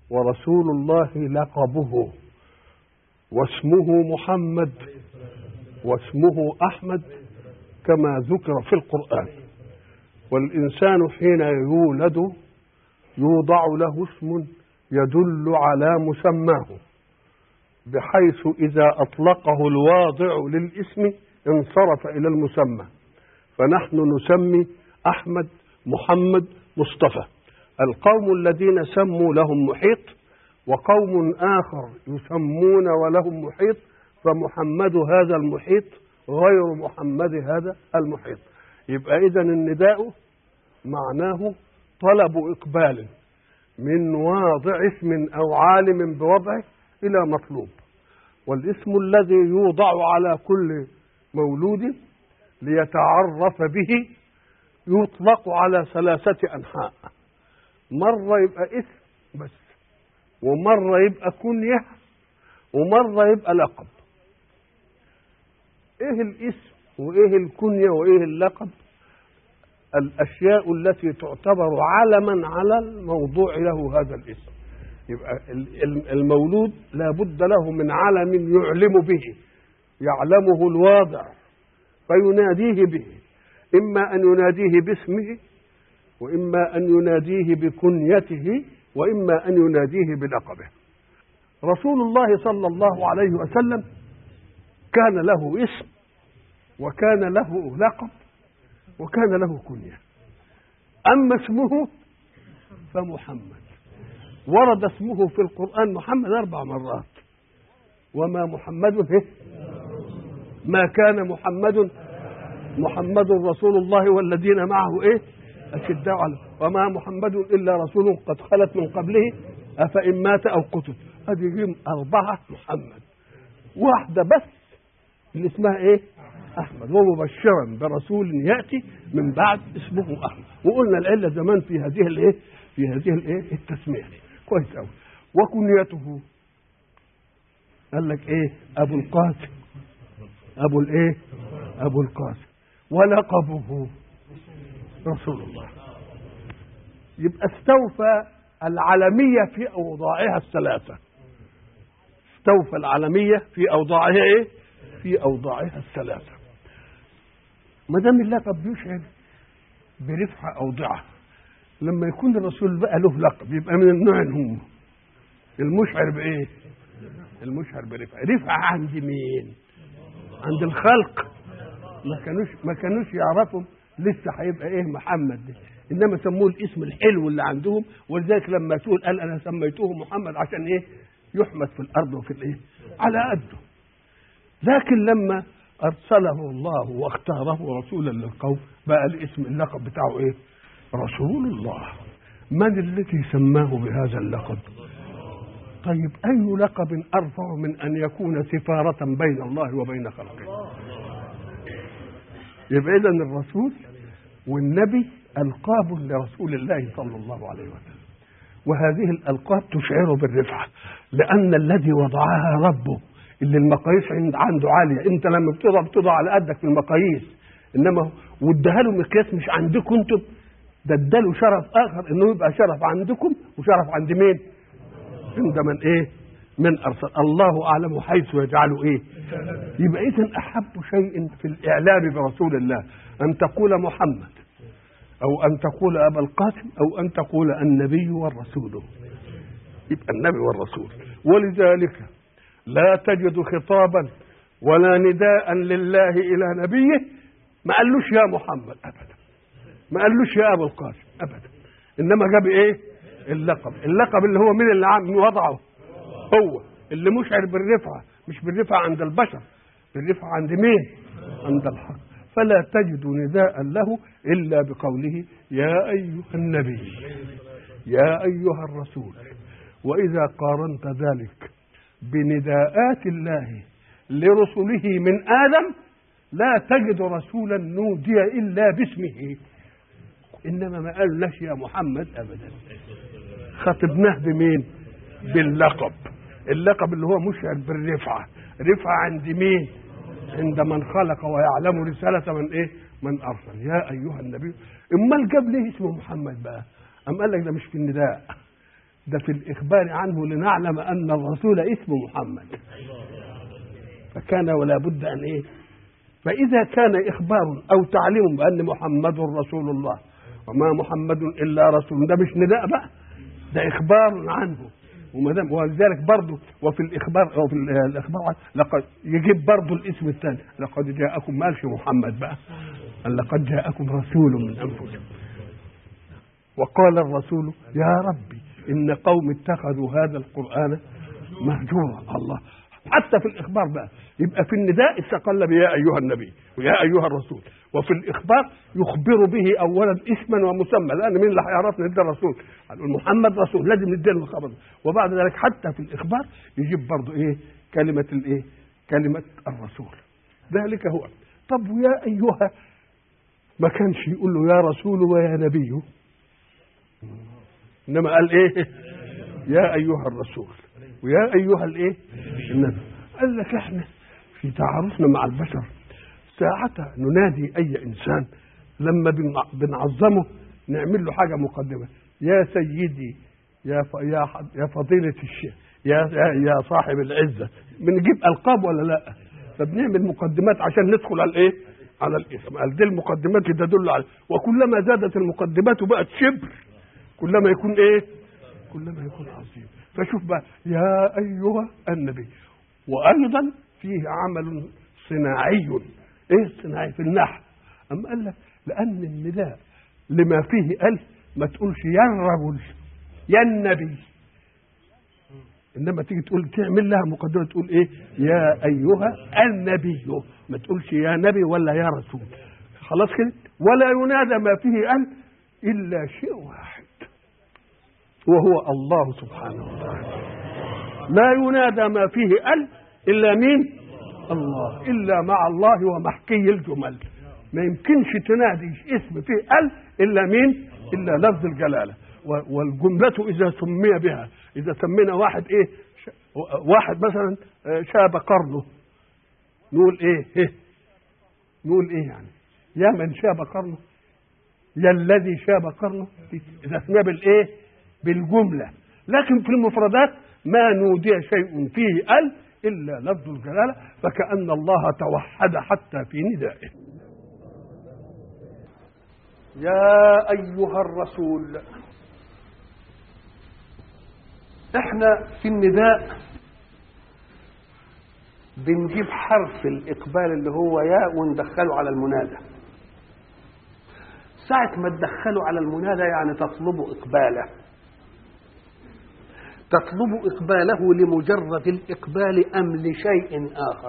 ورسول الله لقبه، واسمه محمد واسمه أحمد كما ذكر في القرآن. والإنسان حين يولد يوضع له اسم يدل على مسماه، بحيث إذا أطلقه الواضع للاسم انصرف إلى المسمى. فنحن نسمي أحمد، محمد، مصطفى. القوم الذين سموا لهم محيط، وقوم آخر يسمون ولهم محيط، فمحمد هذا المحيط غير محمد هذا المحيط. يبقى إذن النداء معناه طلب إقبال من واضع اسم أو عالم بوضعه إلى مطلوب. والاسم الذي يوضع على كل مولود ليتعرف به يطلق على 3 أنحاء. مرة يبقى اسم بس، ومرة يبقى كنية، ومرة يبقى لقب. ايه الاسم وايه الكنية وايه اللقب؟ الاشياء التي تعتبر علما على الموضوع له هذا الاسم. يبقى المولود لا بد له من علم يعلم به، يعلمه الواضع فيناديه به، اما ان يناديه باسمه، واما ان يناديه بكنيته، واما ان يناديه بلقبه. رسول الله صلى الله عليه وسلم كان له اسم، وكان له لقب، وكان له كنية. أما اسمه فمحمد، ورد اسمه في القرآن محمد 4 مرات. وما محمد ما كان محمد رسول الله والذين معه أشداء على، وما محمد إلا رسول قد خلت من قبله أفإن مات أو قتل. هذه 4 محمد، واحدة بس اللي اسمها أحمد، ومبشرا برسول يأتي من بعد اسمه أحمد. وقلنا العلة زمان في هذه التسمية كويس قوي. وكنيته قال لك أبو القاسم، أبو القاسم. ولقبه رسول الله. يبقى استوفى العالمية في أوضاعها ال3. استوفى العالمية في أوضاعها في أوضاعها ال3. ما دام اللقب بيشعر برفعة أوضاعه، لما يكون الرسول بقى له لقب يبقى من النوع هم المشعر بإيه؟ المشعر برفعة. رفعة عند مين؟ عند الخلق. ما كانوش يعرفوا لسه هيبقى محمد ده، انما سموه الاسم الحلو اللي عندهم. ولذلك لما تقول قال انا سميته محمد عشان يحمد في الارض وفي على قده. لكن لما ارسله الله واختاره رسولا للقوم بقى الاسم اللقب بتاعه رسول الله. من الذي سماه بهذا اللقب؟ طيب اي لقب ارفع من ان يكون سفارة بين الله وبين خلقه؟ يبقى اذن الرسول والنبي ألقاب لرسول الله صلى الله عليه وسلم، وهذه الألقاب تشعر بالرفعة، لأن الذي وضعها ربه، اللي المقاييس عنده عالية. أنت لما بتضع على قدك في المقاييس، إنما وادها له مقياس مش عندكم أنتم، ده اداله شرف آخر، إنه يبقى شرف عندكم وشرف عند مين؟ عند من من أرسل. الله أعلم حيث يجعله يبقى إذن أحب شيء في الإعلام برسول الله أن تقول محمد، أو أن تقول أبا القاسم، أو أن تقول النبي والرسول. يبقى النبي والرسول. ولذلك لا تجد خطابا ولا نداء لله إلى نبيه ما قالوش يا محمد أبدا، ما قالوش يا أبا القاسم أبدا، إنما جاب اللقب اللي هو من اللي وضعه، هو اللي مشعر بالرفعة، مش بالرفعة عند البشر، بالرفعة عند مين؟ عند الحق. فلا تجد نداء له إلا بقوله يا أيها النبي، يا أيها الرسول. وإذا قارنت ذلك بنداءات الله لرسله من آدم لا تجد رسولا نودي إلا باسمه، إنما ما قالناش يا محمد أبدا، خطبناه بمين؟ باللقب. اللقب اللي هو مشعر بالرفعة. رفعة عند مين؟ عند من خلق ويعلم رسالة من أرسل. يا أيها النبي. امال جاب ليه اسمه محمد بقى؟ أم قال لك ده مش في النداء، ده في الإخبار عنه لنعلم أن الرسول اسمه محمد، فكان ولا بد أن إيه. فإذا كان إخبار أو تعليم بأن محمد رسول الله وما محمد إلا رسول، ده مش نداء بقى، ده إخبار عنه. ولذلك برضه وفي الإخبار أو في الإخبار لقد يجيب برضه الاسم الثاني، لقد جاءكم، ما قالش محمد بقى، قال لقد جاءكم رسول من أنفسكم. وقال الرسول يا ربي إن قوم اتخذوا هذا القرآن مهجورا. الله، حتى في الإخبار بقى يبقى في النداء استقل بيا أيها النبي ويا أيها الرسول، وفي الإخبار يخبر به أولا اسما ومسمى، لأن مين اللي هيعرف ندى الرسول؟ محمد رسول، لازم ندى له الخبر. وبعد ذلك حتى في الإخبار يجيب برضه إيه؟ كلمة الإيه؟ كلمة الرسول. ذلك هو. طب ويا أيها ما كانش يقول له يا رسول ويا نبي، إنما قال إيه؟ يا أيها الرسول ويا أيها الإيه؟ النبي. قال لك إحنا في تعارفنا مع البشر ساعتها ننادي أي إنسان لما بنعظمه نعمل له حاجة مقدمة، يا سيدي يا فضيلة الشيخ يا صاحب العزة، بنجيب ألقاب ولا لا؟ فبنعمل مقدمات عشان ندخل على الإيه؟ على الاسم. قال دي المقدمات تدل على، وكلما زادت المقدمات وبقت شبر كلما يكون إيه؟ كلما يكون عظيم. فشوف بقى يا أيها النبي. وأيضا فيه عمل صناعي. إيه الصناعي؟ في النحو. أما قال لك لأن النداء لما فيه ألف ما تقولش يا الرجل يا النبي، إنما تيجي تقول تعمل لها مقدمة تقول إيه؟ يا أيها النبي، ما تقولش يا نبي ولا يا رسول. خلاص كده. ولا ينادى ما فيه ألف إلا شيء واحد وهو الله سبحانه وتعالى. لا ينادى ما فيه ألف إلا مين؟ الله. إلا مع الله ومحكي الجمل. ما يمكنش تنادي اسم فيه ألف إلا مين؟ إلا لفظ الجلالة. والجملة إذا سمي بها، إذا سمينا واحد إيه؟ واحد مثلا شاب قرنه، نقول إيه؟ نقول إيه يعني؟ يا من شاب قرنه، يا الذي شاب قرنه، إذا سمي بالإيه؟ بالجملة. لكن في المفردات ما نودي شيء فيه ألف إلا لفظ الجلالة، فكأن الله توحد حتى في ندائه. يا أيها الرسول. احنا في النداء بنجيب حرف الإقبال اللي هو ياء وندخله على المنادى. ساعة ما تدخله على المنادى يعني تطلب إقباله، تطلب إقباله لمجرد الإقبال أم لشيء آخر؟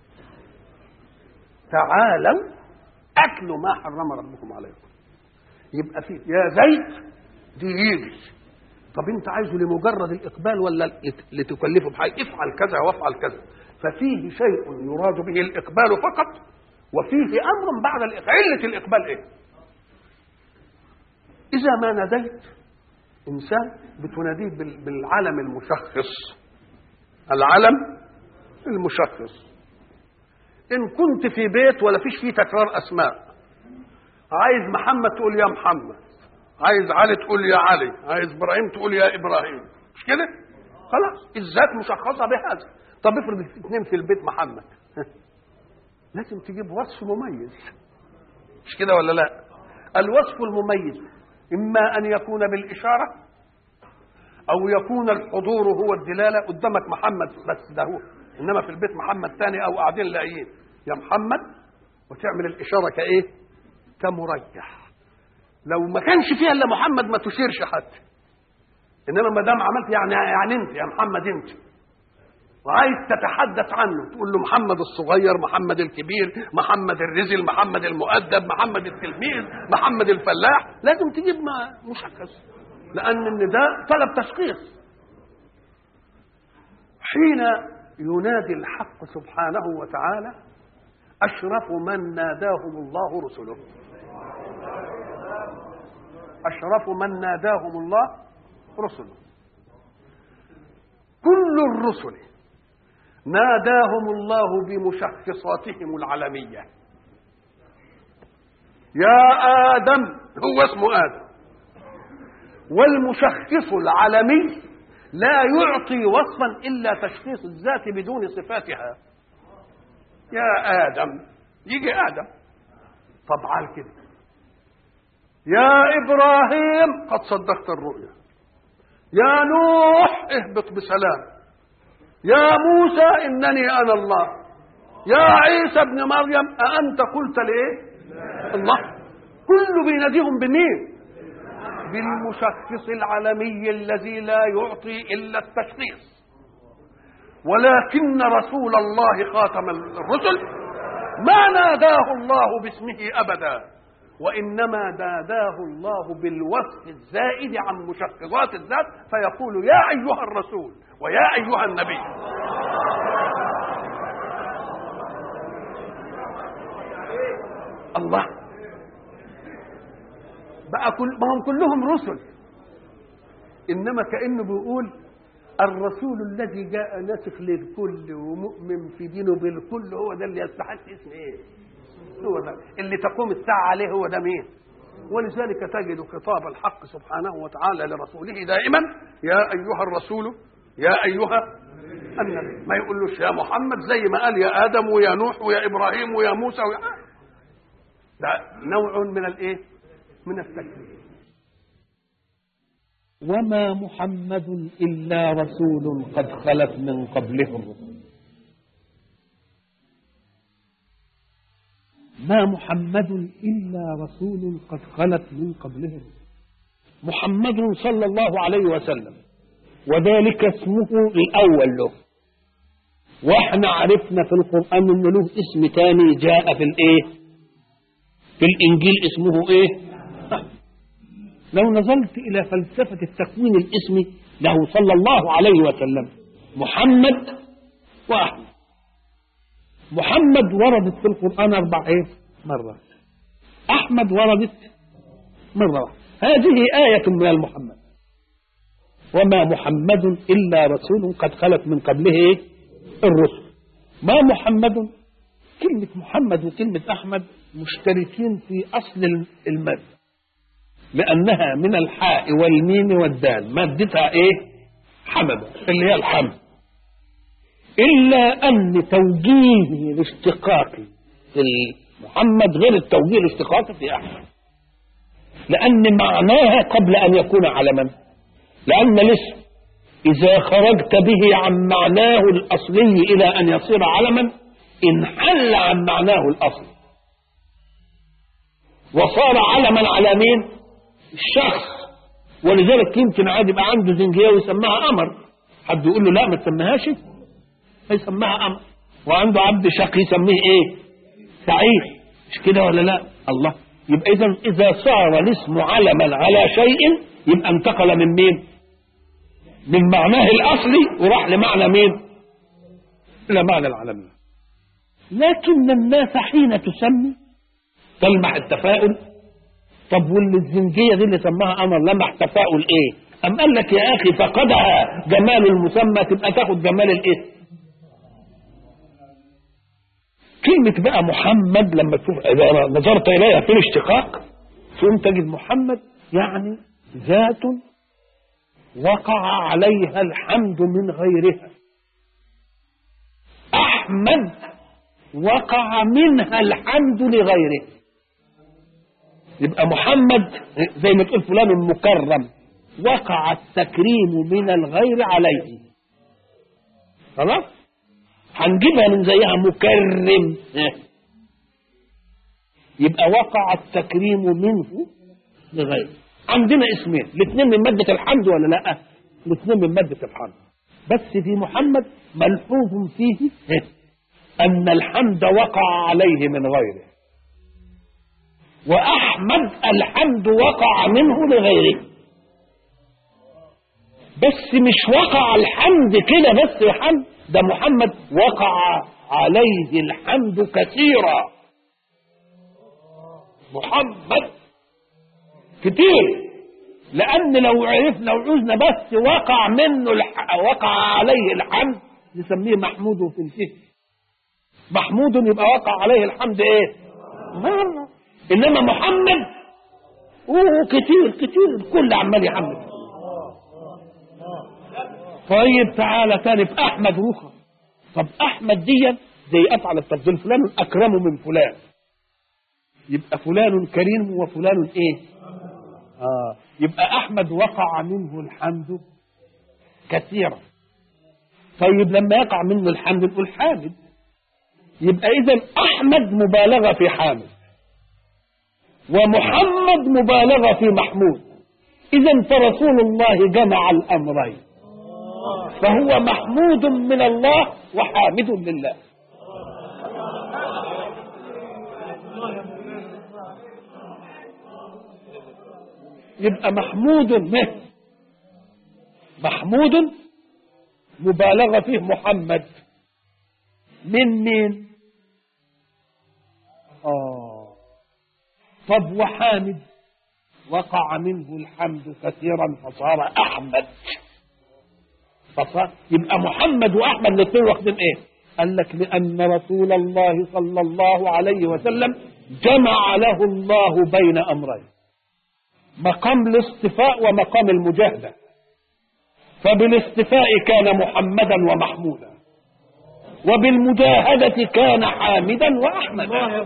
تعالوا أكلوا ما حرم ربكم عليكم. يبقى فيه يا زيد دي يجي. طب انت عايزه لمجرد الإقبال ولا لتكلفه بحاجة؟ افعل كذا وافعل كذا. ففيه شيء يراد به الإقبال فقط، وفيه أمر بعد علة الإقبال إيه؟ إذا ما ناديت إنسان بتناديه بالعلم المشخص، العلم المشخص. إن كنت في بيت ولا فيش فيه تكرار أسماء، عايز محمد تقول يا محمد، عايز علي تقول يا علي، عايز إبراهيم تقول يا إبراهيم، مش كده؟ خلاص الذات مشخصة بهذا. طب افرض اثنين في البيت محمد، لازم تجيب وصف مميز، مش كده ولا لا؟ الوصف المميز إما أن يكون بالإشارة أو يكون الحضور هو الدلالة. قدامك محمد بس ده هو، إنما في البيت محمد ثاني أو قاعدين لاقيين يا محمد، وتعمل الإشارة كإيه؟ كمرجح. لو ما كانش فيها إلا محمد ما تشيرش حتى، إنما ما دام عملت يعني أنت يا محمد أنت، وعايز تتحدث عنه تقول له محمد الصغير، محمد الكبير، محمد الرزل، محمد المؤدب، محمد التلميذ، محمد الفلاح، لازم تجيب مشخص، لأن النداء طلب تشخيص. حين ينادي الحق سبحانه وتعالى أشرف من ناداهم الله رسله، أشرف من ناداهم الله رسله. كل الرسل ناداهم الله بمشخصاتهم العلمية. يا آدم، هو اسمه آدم، والمشخص العلمي لا يعطي وصفا إلا تشخيص الذات بدون صفاتها. يا آدم، يجي آدم طب عال كده، يا إبراهيم قد صدقت الرؤيا، يا نوح اهبط بسلام، يا موسى إنني أنا الله، يا عيسى ابن مريم أأنت قلت لإيه الله. كله بيناديهم بمين؟ بالمشخص العالمي الذي لا يعطي إلا التشخيص. ولكن رسول الله خاتم الرسل ما ناداه الله باسمه أبدا، وإنما ناداه الله بالوصف الزائد عن مشخصات الذات، فيقول يا أيها الرسول ويا أيها النبي. الله بقى ما هم كلهم رسل، إنما كأنه بيقول الرسول الذي جاء ناسخ للكل ومؤمن في دينه بالكل، هو ده اللي يستحق اسم ايه؟ هو ده اللي تقوم الساعة عليه، هو ده مين؟ ولذلك تجد خطاب الحق سبحانه وتعالى لرسوله دائما يا أيها الرسول يا أيها النبي، ما يقولوش يا محمد زي ما قال يا آدم ويا نوح ويا إبراهيم ويا موسى ده نوع من الايه؟ من التكليف. وما محمد إلا رسول قد خلت من قبله الرسل. ما محمد إلا رسول قد خلت من قبله الرسل. محمد صلى الله عليه وسلم، وذلك اسمه الأول له، واحنا عرفنا في القرآن انه له اسم تاني جاء في الايه؟ في الإنجيل اسمه ايه؟ لو نظرت إلى فلسفة التكوين الاسمي له صلى الله عليه وسلم محمد وأحمد. محمد وردت في القرآن 4 مرات، أحمد وردت مرة. هذه آية من المحمد. وما محمد إلا رسول قد خلت من قبله الرسل. ما محمد، كلمة محمد وكلمة أحمد مشتركين في أصل المد، لأنها من الحاء والميم والدال، مادتها إيه؟ حمد، اللي هي الحمد. إلا أن توجيه الاشتقاقي في محمد غير التوجيه الاشتقاقي في أحمد، لأن معناها قبل أن يكون علما، لأن الاسم إذا خرجت به عن معناه الأصلي إلى أن يصير علما انحل عن معناه الأصلي وصار علما على مين؟ الشخص. ولذلك يمكن عادي يبقى عنده زنجيه ويسميها قمر، حد يقول له لا ما تسميهاش، هيسميها قمر. وعنده عبد شقي يسميه ايه؟ سعيد، مش كده ولا لا؟ الله. يبقى اذا صار الاسم علما على شيء يبقى انتقل من مين؟ من معناه الاصلي وراح لمعنى مين؟ الى معنى العالمي. لكن الناس حين تسمي تلمح التفاؤل. طب واللي الزنجيه دي اللي سماها قمر لمح تفاؤل ايه؟ أم قال لك يا اخي فقدها جمال المسمى، تبقى تاخد جمال الاسم. كلمة بقى محمد لما تشوف إذا نظرت إليها في الاشتقاق ثم تجد محمد يعني ذات وقع عليها الحمد من غيرها. أحمد وقع منها الحمد لغيره. يبقى محمد زي ما تقول فلان مكرم، وقع التكريم من الغير عليه. خلاص هنجيبها من زيها مكرم، يبقى وقع التكريم منه لغيره. عندنا اسمين، الاثنين من مادة الحمد ولا لا؟ الاثنين من مادة الحمد، بس في محمد ملحوظ فيه أن الحمد وقع عليه من غيره، وأحمد الحمد وقع منه لغيره. بس مش وقع الحمد كده بس الحمد، ده محمد وقع عليه الحمد كثيرا. محمد كتير، لأن لو عرفنا وعوزنا بس وقع منه وقع عليه الحمد نسميه محمود في الفهم. محمود يبقى وقع عليه الحمد ايه؟ مرة. إنما محمد كتير كتير الكل عمال يحمد. طيب تعالى تاني في أحمد رخى. طب أحمد دي زي أفعل التفضيل، فلان أكرم من فلان، يبقى فلان كريم وفلان إيه؟ يبقى أحمد وقع منه الحمد كثيرا. طيب لما يقع منه الحمد نقول حامد، يبقى إذن أحمد مبالغة في حامد، ومحمد مبالغة في محمود. إذن فرسول الله جمع الأمرين، فهو محمود من الله وحامد لله. يبقى محمود مبالغة فيه محمد من مين؟ طب وحامد وقع منه الحمد كثيرا فصار أحمد، يبقى محمد وأحمد الاثنين واخدين ايه؟ قال لك لأن رسول الله صلى الله عليه وسلم جمع له الله بين أمرين، مقام الاصطفاء ومقام المجاهدة. فبالاصطفاء كان محمدا ومحمودا، وبالمجاهدة كان حامدا وأحمدا.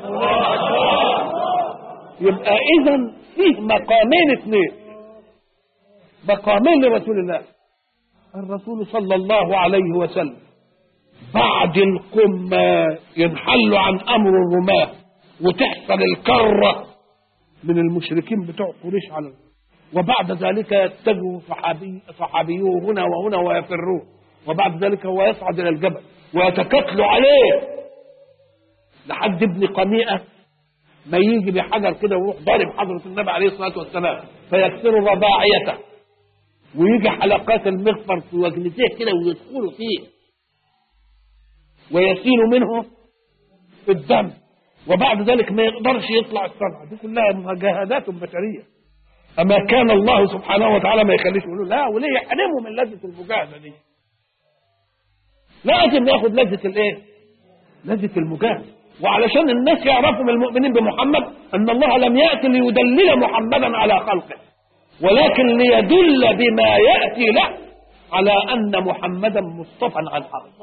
يبقى إذن فيه مقامين اثنين، مقامين لرسول الله. الرسول صلى الله عليه وسلم بعد القمة ينحل عن أمر الرماة وتحصل الكرة من المشركين بتوع قريش على، وبعد ذلك يتجه صحابيوه هنا وهنا ويفرون، وبعد ذلك هو يصعد إلى الجبل ويتكتلوا عليه لحد ابن قميئة ما يجي بحجر كده ويروح ضارب حضرة النبي عليه الصلاة والسلام فيكسر رباعيته، ويجي حلقات المغفر في وجنتيه كده ويدخلوا فيه ويسيل منه الدم، وبعد ذلك ما يقدرش يطلع السبعة. دي كلها مجاهدات بشرية. أما كان الله سبحانه وتعالى ما يخليش يقولوا لا، وليه يحرموا من لذة المجاهدة دي؟ لازم ياخد لذة الايه؟ لذة المجاهدة. وعلشان الناس يعرفوا من المؤمنين بمحمد أن الله لم يأتي ليدلل محمدا على خلقه، ولكن ليدل بما يأتي له على أن محمدا مصطفى عن حق.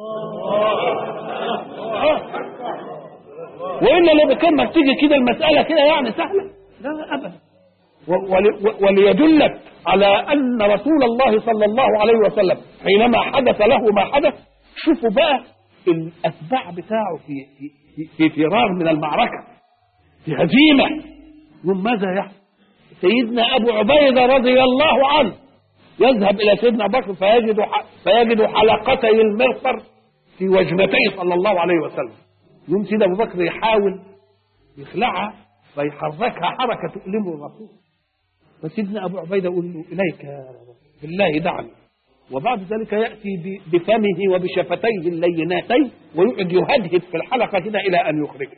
وإلا لو كان تيجي كده المسألة كده يعني سهلة، لا أبدا. وليدلك على أن رسول الله صلى الله عليه وسلم حينما حدث له ما حدث، شوفوا بقى الأتباع بتاعه في فرار من المعركة، في هزيمة، وماذا يحصل؟ سيدنا أبو عبيدة رضي الله عنه يذهب إلى سيدنا أبو بكر فيجد حلقتي المغفر في وجنتيه صلى الله عليه وسلم. يوم سيدنا أبو بكر يحاول يخلعها فيحركها حركة تؤلم الرسول، فسيدنا أبو عبيدة يقول له إليك بالله دعني، وبعد ذلك يأتي بفمه وبشفتيه الليناتين ويقعد يهدهد في الحلقة كده إلى أن يخرجها،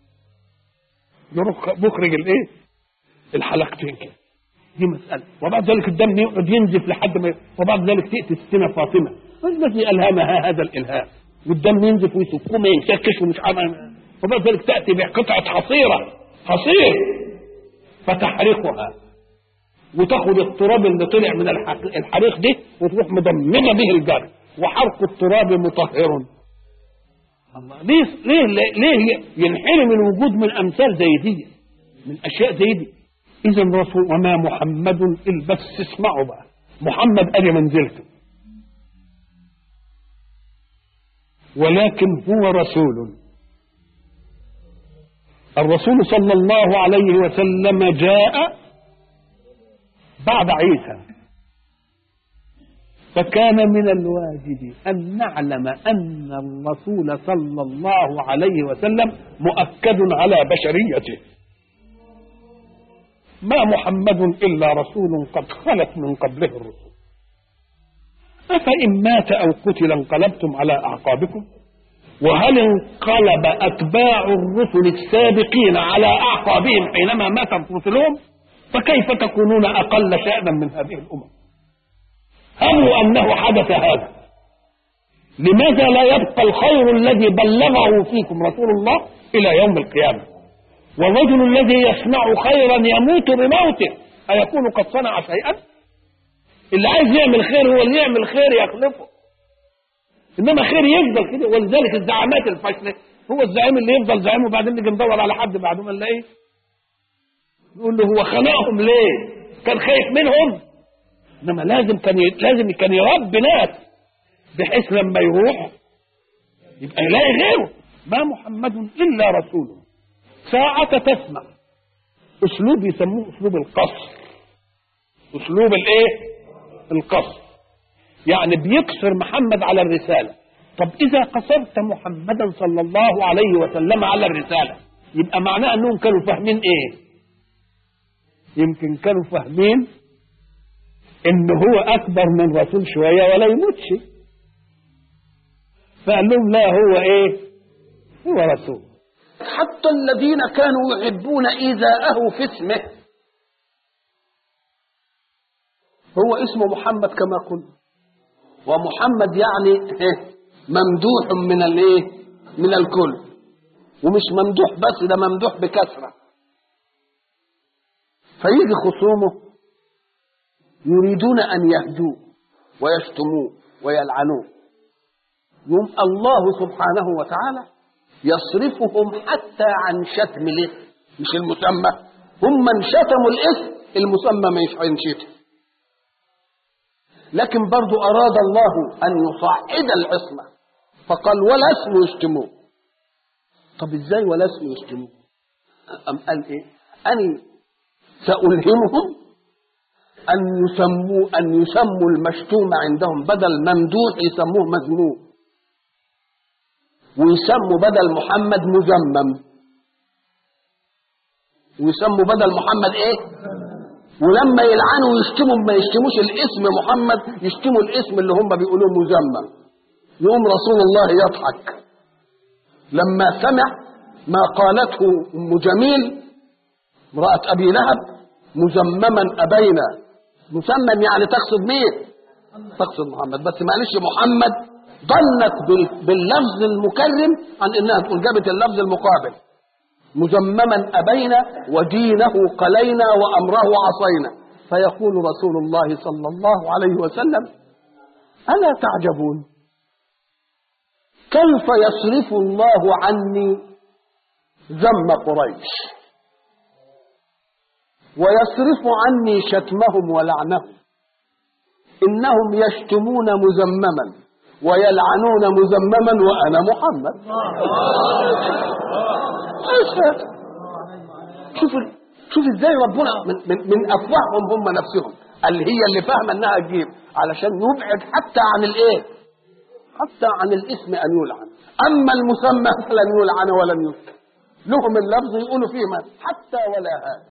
مخرج الإيه؟ الحلقتين كده. دي مسألة. وبعد ذلك الدم يقعد ينزف لحد ما، وبعد ذلك تأتي السنة فاطمة التي ألهمها هذا الإلهام، والدم ينزف ويسكم ينشكش ومش عارف، وبعد ذلك تأتي بقطعة حصير فتحرقها وتاخد التراب اللي طلع من الحريق ده وتروح مضممه به الجرح، وحرق التراب مطهر. الله ليه ينحرم الوجود من امثال زي دي، من اشياء زي دي؟ اذا رسول وما محمد الا، بس اسمعوا بقى، محمد ادي منزلته، ولكن هو رسول. الرسول صلى الله عليه وسلم جاء بعد عيسى، فكان من الواجب أن نعلم أن الرسول صلى الله عليه وسلم مؤكد على بشريته. ما محمد إلا رسول قد خلت من قبله الرسل، أفإن مات أو قتل انقلبتم على أعقابكم؟ وهل انقلب أتباع الرسل السابقين على أعقابهم حينما ماتت رسلهم؟ فكيف تكونون أقل شأنا من هذه الأمم؟ هموا أنه حدث هذا. لماذا لا يبقى الخير الذي بلغه فيكم رسول الله إلى يوم القيامة؟ والرجل الذي يصنع خيرا يموت بموته أيكون قد صنع شيئا؟ اللي عايز يعمل خير هو اللي يعمل خير يخلفه، انما خير يفضل كده. ولذلك الزعامات الفاشله هو الزعيم اللي يفضل زعيم وبعدين نيجي ندور على حد بعد ما نلاقيه نقول له هو خلقهم ليه؟ كان خايف منهم؟ انما لازم كان يربي ناس بحيث لما يروح يبقى يلاقي غيره. ما محمد الا رسول. ساعة تسمع اسلوب يسموه اسلوب القصر. اسلوب الايه؟ القصر. يعني بيقصر محمد على الرسالة. طب اذا قصرت محمدا صلى الله عليه وسلم على الرسالة يبقى معناه انهم كانوا فاهمين ايه؟ يمكن كانوا فاهمين ان هو اكبر من رسول شوية ولا يموتش، فقال لهم لا هو ايه؟ هو رسول. حتى الذين كانوا يحبون ايذاءه في اسمه، هو اسمه محمد كما قلنا، ومحمد يعني ممدوح من الايه؟ من الكل، ومش ممدوح بس، ده ممدوح بكثرة. فيجي خصومه يريدون ان يهدوه ويشتموه ويلعنوه، يوم الله سبحانه وتعالى يصرفهم حتى عن شتم الاسم مش المسمى. هم من شتموا الاسم، المسمى مش هينشتم. لكن برضو أراد الله أن يصعد العصمة فقال ولا اسم يشتموه. طب ازاي ولا اسم يشتموه؟ أم قال ايه؟ أني سألهمهم أن يسموا المشتوم عندهم بدل ممدوح يسموه مذموم، ويسموا بدل محمد مذمم، ويسموا بدل محمد ايه؟ ولما يلعنوا ويشتموا ما يشتموش الاسم محمد، يشتموا الاسم اللي هم بيقولوه مذمم. يقوم رسول الله يضحك لما سمع ما قالته ام جميل امرأة ابي لهب مذمما ابينا. مسمم يعني تقصد مين؟ تقصد محمد، بس معلش محمد ظنت باللفظ المكرم عن انها تقول جابت اللفظ المقابل. مذمما أبينا ودينه قلينا وأمره عصينا. فيقول رسول الله صلى الله عليه وسلم ألا تعجبون كيف يصرف الله عني ذم قريش ويصرف عني شتمهم ولعنهم؟ إنهم يشتمون مذمما ويلعنون مذمما وأنا محمد. شوف ازاي ربنا من افواههم هم نفسهم اللي هي اللي فاهمه انها تجيب علشان يبعد حتى عن الايه؟ حتى عن الاسم ان يلعن. اما المسمى فلن يلعن ولن يذكر، لهم اللفظ يقولوا فيه حتى ولا هذا.